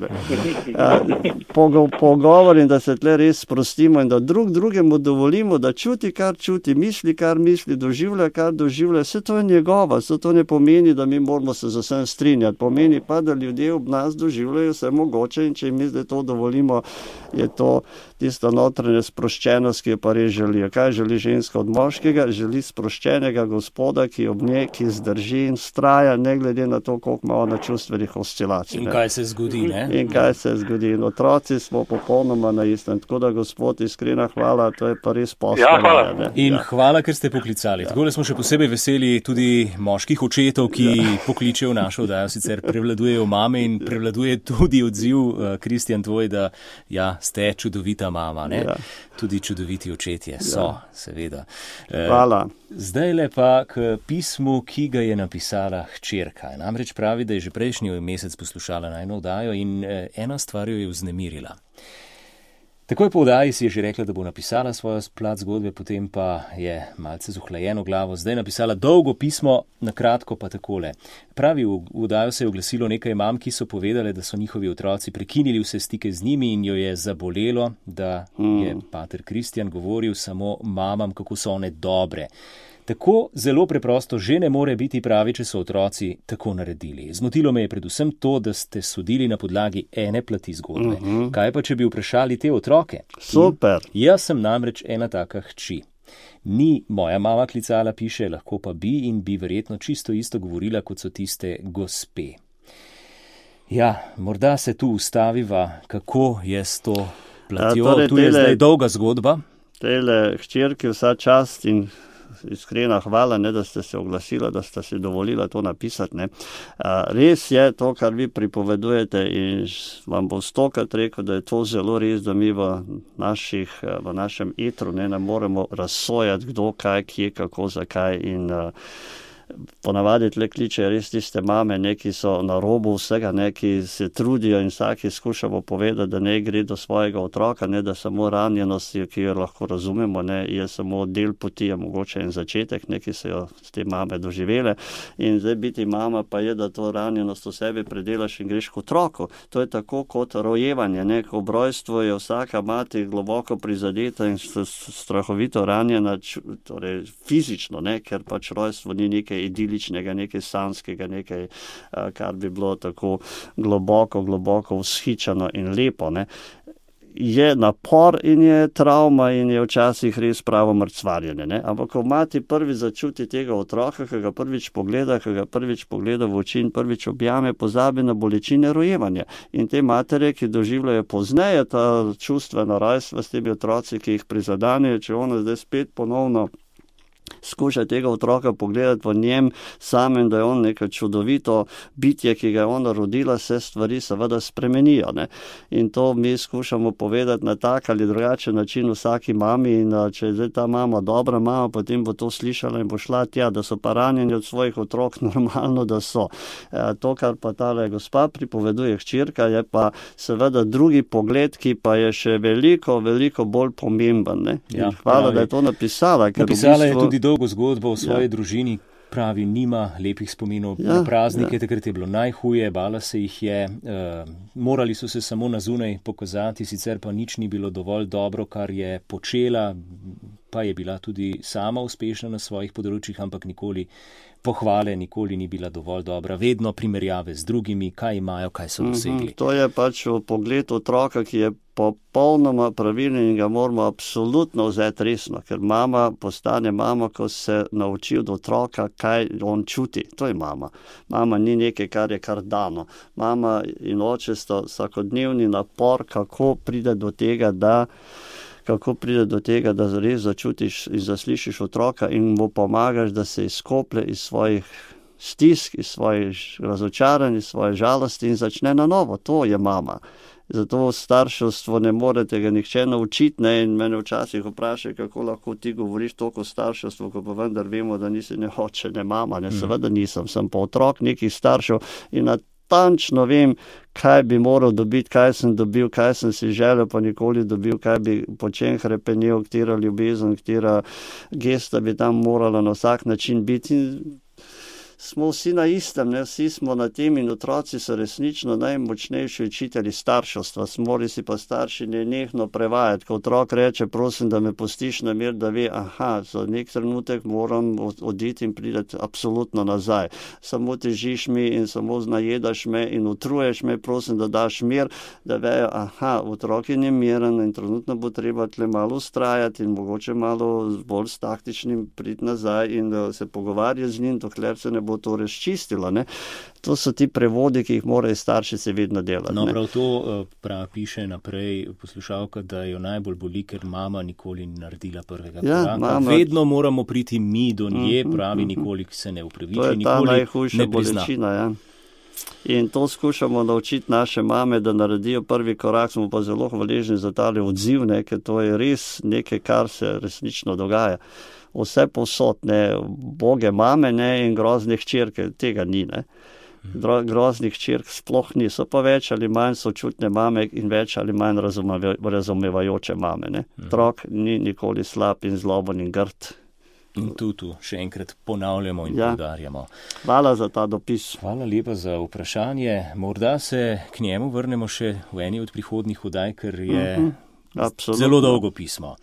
Pogovorim, da se tle res sprostimo in da drugemu dovolimo, da čuti, kar čuti, misli, kar misli, doživlja, kar doživlja. Vse to je njegova, vse to ne pomeni, da mi moramo se z vsem strinjati. Pomeni pa, da ljudje ob nas doživljajo vse mogoče in če mi zdaj to dovolimo, je to tista notranja sproščenost, ki jo pa res želijo. Kaj želi ženska od moškega? Želi sproščenega gospoda, ki ob njej, ki zdrži in straja, ne glede na to, koliko ima ona čustvenih oscilacij. In kaj se zgodi, ne? In kaj se zgodi. In otroci smo popolnoma na istem. Tako da, gospod, iskrena hvala, to je pa res posebno. Ja, hvala. In hvala, ker ste poklicali. Tako da smo še posebej veseli tudi moških očetov, ki pokličejo našo oddajo, sicer prevladujejo mame in prevladuje tudi odziv, Kristjan, tvoj, da ste čudovita mama, ne? Ja. Tudi čudoviti očetje so, seveda. Hvala. Zdaj le pa k pismu, ki ga je napisala hčerka. Namreč pravi, da je že prejšnji mesec poslušala najino oddajo in ena stvar jo je vznemirila. Takoj po oddaji si je že rekla, da bo napisala svojo plat zgodbe, potem pa je malce z ohlajeno glavo zdaj napisala dolgo pismo, na kratko pa takole. Pravi, v oddajo se je oglasilo nekaj mam, ki so povedale, da so njihovi otroci prekinili vse stike z njimi in jo je zabolelo, da je pater Kristjan govoril samo mamam, kako so one dobre. Tako zelo preprosto že ne more biti pravi, če so otroci tako naredili. Zmotilo me je predvsem to, da ste sodili na podlagi ene plati zgodbe. Kaj pa, če bi vprašali te otroke? Super. Jaz sem namreč ena taka hči. Ni moja mama klicala, piše, lahko pa bi in bi verjetno čisto isto govorila, kot so tiste gospe. Ja, morda se tu ustaviva, kako je s to platjo. Tu je zdaj dolga zgodba. Tele hčerki vsa čast in iskrena hvala, da ste se oglasila, da ste si dovolila to napisati. Res je to, kar vi pripovedujete in vam bo stokrat rekel, da je to zelo res, da mi v našem etru ne moremo razsojati, kdo, kaj, kje, kako, zakaj in ponavadi tle kličejo res tiste mame, ki so na robu vsega, ki se trudijo in vsaki skušamo povedati, da ne gre do svojega otroka, da samo ranjenost, ki jo lahko razumemo, je samo del poti, je mogoče en začetek, ki so jo te mame doživele. In zdaj biti mama pa je, da to ranjenost v sebi predelaš in greš k otroku. To je tako kot rojevanje. Ko ob rojstvu je vsaka mati globoko prizadeta in strahovito ranjena, torej fizično, ker pač rojstvo ni nekaj idiličnega, nekaj sanskega, nekaj, kar bi bilo tako globoko vzhičeno in lepo. Je napor in je travma in je včasih res pravo mrcvarjenje. Ampak ko mati prvi začuti tega otroka, ki ga prvič pogleda v oči in prvič objame, pozabi na bolečine rojevanja. In te matere, ki doživljajo pozneje ta čustvena rojstva s temi otroci, ki jih prizadanejo, če ona zdaj spet ponovno skuša tega otroka pogledati v njem samem, da je on neko čudovito bitje, ki ga je ona rodila, se stvari seveda spremenijo. In to mi skušamo povedati na tak ali drugačen način vsaki mami in če je zdaj ta mama dobra mama, potem bo to slišala in bo šla tja, da so pa ranjeni od svojih otrok, normalno, da so. To, kar pa tale gospa pripoveduje hčerka, je pa seveda drugi pogled, ki pa je še veliko bolj pomemben. Hvala, da je to napisala. Napisala je tudi dolgo zgodbo o svoji družini, pravi, nima lepih spominov na praznike, takrat je bilo najhuje, bala se jih je, morali so se samo na zunaj pokazati, sicer pa nič ni bilo dovolj dobro, kar je počela, pa je bila tudi sama uspešna na svojih področjih, ampak nikoli pohvale, nikoli ni bila dovolj dobra, vedno primerjave z drugimi, kaj imajo, kaj so dosegli. To je pač pogled otroka, ki je popolnoma pravilen in ga moramo absolutno vzeti resno, ker mama postane mama, ko se nauči od otroka, kaj on čuti. To je mama. Mama ni nekaj, kar je kar dano. Mama in oče sta vsakodnevni napor, kako pride do tega, da kako pride do tega, da res začutiš in zaslišiš otroka in mu pomagaš, da se izkoplje iz svojih stisk, iz svojih razočaranj, iz svoje žalosti in začne na novo. To je mama. Zato starševstvo ne morete ga nihče naučiti, ne, in mene včasih vprašajo, kako lahko ti govoriš toliko o starševstvu, ko pa vendar vemo, da nisi ne oče, ne mama, ne, seveda nisem, sem pa otrok nekih staršev in natančno vem, kaj bi moral dobiti, kaj sem dobil, kaj sem si želel, pa nikoli dobil, kaj bi po čem hrepenel, katera ljubezen, katera gesta bi tam morala na vsak način biti. In smo vsi na istem, ne? Vsi smo na tem in otroci so resnično najmočnejši učitelji starševstva. Mora si pa starši nenehno prevajati. Ko otrok reče, prosim, da me pustiš na mir, da ve, za nek trenutek moram oditi in prideti absolutno nazaj. Samo težiš mi in samo najedaš me in utruješ me, prosim, da daš mir, da vejo, otrok je nemiren in trenutno bo treba tle malo ustrajati in mogoče malo bolj s taktičnim priti nazaj in da se pogovarja z njim, dokler se ne bo to razčistilo. Ne? To so ti prevodi, ki jih morajo starši se vedno delati. No, prav to piše naprej poslušalka, da jo najbolj boli, ker mama nikoli ni naredila prvega koraka. Vedno moramo priti mi do nje, pravi, nikoli se ne upraviči, nikoli ne prizna. To je ta najhujša bolečina, ja. In to skušamo naučiti naše mame, da naredijo prvi korak, smo pa zelo hvaležni za tale odziv, ker to je res nekaj, kar se resnično dogaja. Vse povsod, boge mame in grozne hčerke, tega ni. Groznih hčerk sploh ni, so pa več ali manj sočutne mame in več ali manj razumevajoče mame. Otrok ni nikoli slab in zloben in grd. In tu še enkrat ponavljamo in poudarjamo. Hvala za ta dopis. Hvala lepa za vprašanje. Morda se k njemu vrnemo še v eni od prihodnjih oddaj, ker je zelo dolgo pismo.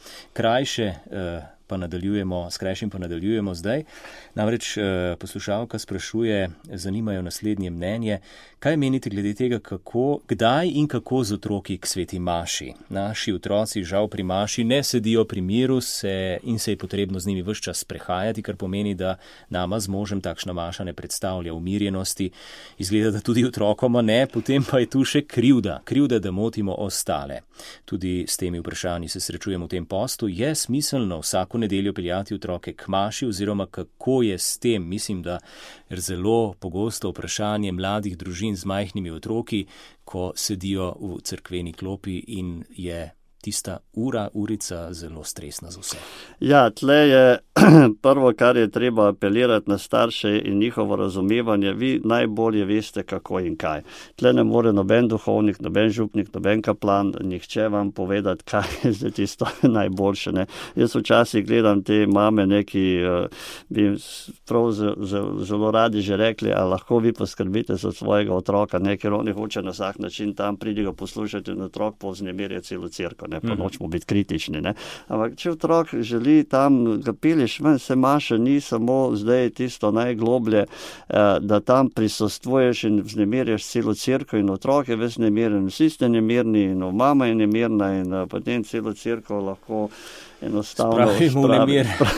S krajšim pa nadaljujemo zdaj. Namreč poslušalka sprašuje, zanimajo naslednje mnenje. Kaj menite glede tega, kdaj in kako z otroki k sveti maši? Naši otroci žal pri maši ne sedijo pri miru in se je potrebno z njimi ves čas sprehajati, kar pomeni, da nama z možem takšna maša ne predstavlja umirjenosti. Izgleda, da tudi otrokoma ne, potem pa je tu še krivda, da motimo ostale. Tudi s temi vprašanji se srečujemo v tem postu. Je smiselno vsako nedeljo peljati otroke k maši oziroma kako je s tem? Mislim, da je zelo pogosto vprašanje mladih družin z majhnimi otroki, ko sedijo v cerkveni klopi in je tista urica zelo stresna za vse. Ja, tle je prvo, kar je treba apelirati na starše in njihovo razumevanje. Vi najbolje veste, kako in kaj. Tle ne more noben duhovnik, noben župnik, noben kaplan, nihče vam povedati, kaj je zdaj tisto najboljše. Ne. Jaz včasih gledam te mame, ki bi prav zelo radi že rekli, a lahko vi poskrbite za svojega otroka, ker oni hoče na vsak način tam pridi ga poslušati in otrok povznemirja celo cerkev. Pa nočemo biti kritični. Ampak če otrok želi tam, ga pelješ ven, se maša ni samo zdaj tisto najgloblje, da tam prisostvuješ in vznemirjaš celo cerkev in otrok je ves nemiren, vsi ste nemirni in mama je nemirna in potem celo cerkev lahko enostavno spravi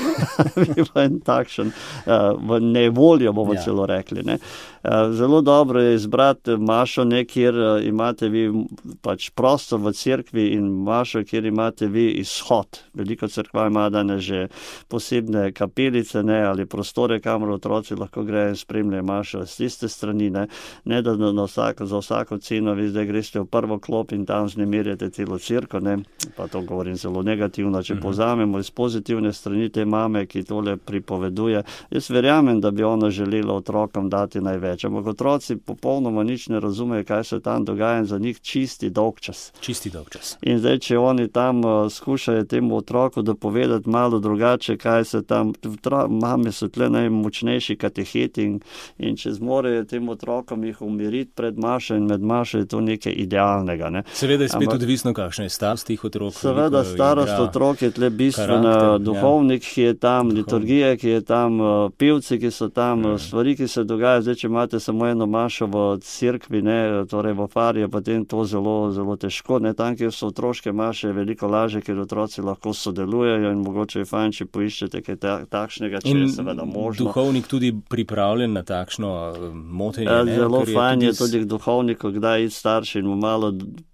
en takšen v nevoljo, bomo celo rekli. Zelo dobro je izbrati mašo, kjer imate vi pač prostor v cerkvi in mašo, kjer imate vi izhod. Veliko cerkva ima danes že posebne kapelice ali prostore, kamor otroci lahko grejo in spremljajo mašo z tiste strani. Ne da za vsako ceno vi zdaj greste v prvo klop in tam vznemirjate celo cerkev, pa to govorim zelo negativno, če povzamemo iz pozitivne strani te mame, ki tole pripoveduje. Jaz verjamem, da bi ona želela otrokom dati največ. Ampak otroci popolnoma nič ne razumejo, kaj se tam dogaja in za njih čisti dolg čas. In zdaj, če oni tam skušajo temu otroku dopovedati malo drugače, kaj se tam, mame so tle najmočnejši kateheti in če zmorejo tem otrokom jih umiriti pred mašo in med mašo, je to nekaj idealnega. Seveda je spet odvisno, kakšna je starost teh otrok. Seveda starost otrok je tle bistvena, duhovnik, ki je tam, liturgija, ki je tam, pevci, ki so tam, stvari, ki se dogajajo. Zdaj, če imate samo eno mašo v cerkvi, torej v fariji, potem to zelo, zelo težko. Tam, kjer so otroške maše, je veliko lažje, ker otroci lahko sodelujejo in mogoče je fajn, če poiščete kaj takšnega, če je seveda možno. In duhovnik tudi pripravljen na takšno motenje. Zelo fajn je tudi k duhovniku, kdaj iti starši in mu malo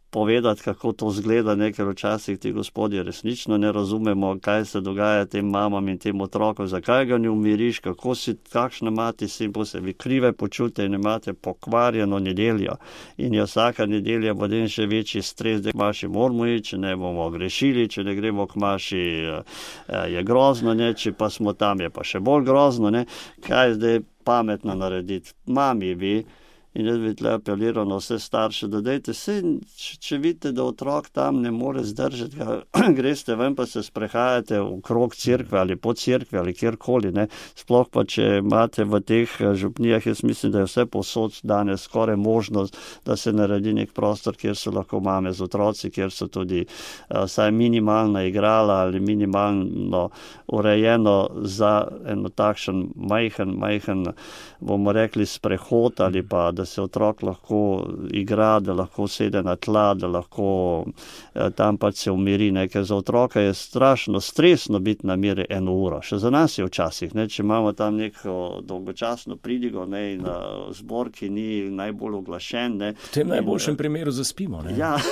povedati, kako to zgleda, ker včasih ti gospodje resnično ne razumemo, kaj se dogaja tem mamam in tem otrokom, zakaj ga ne umiriš, kakšna mati si, bo se vi krive počute in imate pokvarjeno nedeljo. In je vsaka nedelja potem še večji stres, da k maši moramo iti, če ne bomo grešili, če ne gremo k maši, je grozno, ne, če pa smo tam, je pa še bolj grozno, ne. Kaj zdaj pametno narediti? Mami vi, in jaz bi tle apeliral na vse starše, da dejte se, če vidite, da otrok tam ne more zdržati, greste ven pa se sprehajate okrog cerkve ali po cerkvi ali kjerkoli, ne. Sploh pa, če imate v teh župnijah, jaz mislim, da je vse povsod danes skoraj možnost, da se naredi nek prostor, kjer so lahko mame z otroci, kjer so tudi vsaj minimalna igrala ali minimalno urejeno za eno takšen majhen, bomo rekli, sprehod ali pa da se otrok lahko igra, da lahko sede na tla, da lahko tam pač se umiri, ne, ker za otroka je strašno stresno biti na miru 1 uro. Še za nas je včasih, ne, če imamo tam neko dolgočasno pridigo, ne, in zbor, ki ni najbolj oglašen, ne. V tem najboljšem primeru zaspimo, ne. Ja.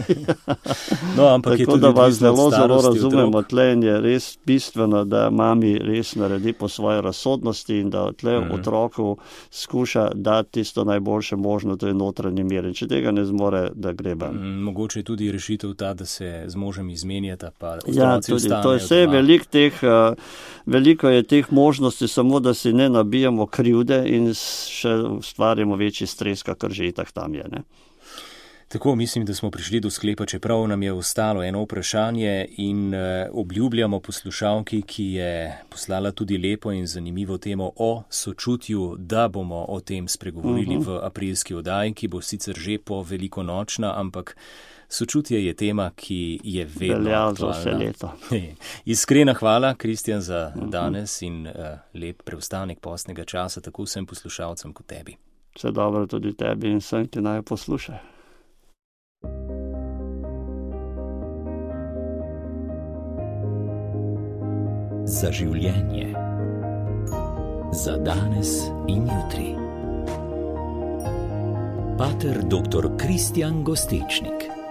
No, ampak tako da vas zelo razumemo tle in je res bistveno, da mami res naredi po svoje razsodnosti in da tle otroku skuša dati tisto najboljše možno, to je notranji mir. In če tega ne zmore, da greba. Mogoče je tudi rešitev ta, da se z možem izmenjata, pa otroci ostanejo. To je vse, veliko je teh možnosti, samo da si ne nabijamo krivde in še ustvarjamo večji stres, kakor že itak tam je, ne. Tako, mislim, da smo prišli do sklepa, čeprav nam je ostalo eno vprašanje in obljubljamo poslušalki, ki je poslala tudi lepo in zanimivo temo o sočutju, da bomo o tem spregovorili v aprilski oddaji, ki bo sicer že po velikonočna, ampak sočutje je tema, ki je vedno aktualna. Vse leto. Iskrena hvala, Kristjan, za danes in lep preostanek postnega časa, tako vsem poslušalcem kot tebi. Vse dobro tudi tebi in vsem, ki naj poslušajo. Za življenje, za danes in jutri. Pater dr. Kristjan Gostečnik.